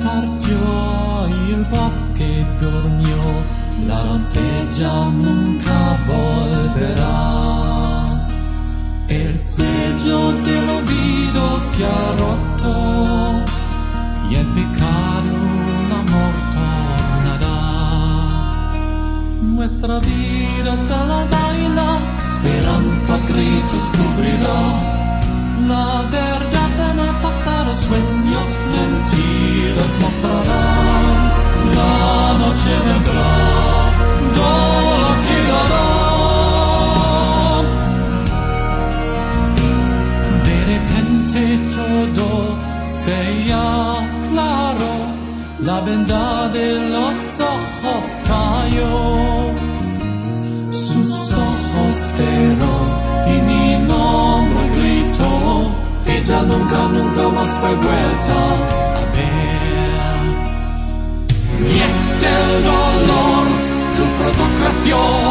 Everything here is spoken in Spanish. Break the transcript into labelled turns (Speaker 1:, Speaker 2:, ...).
Speaker 1: partió y el bosque durmió, la doncella nunca volverá. El sello del olvido se ha roto y el pecado el amor tornará. Nuestra vida se la baila, esperanza gritos cubrirá. La verdad en el pasado, sueños, mentiras mostrarán. La noche vendrá, dolor quedará. De repente todo se aclaró, la venda de los ojos cayó. Sus ojos cerró y mi nombre gritó. Ella nunca, nunca más fue vuelta a ver. Y este dolor tu fotografía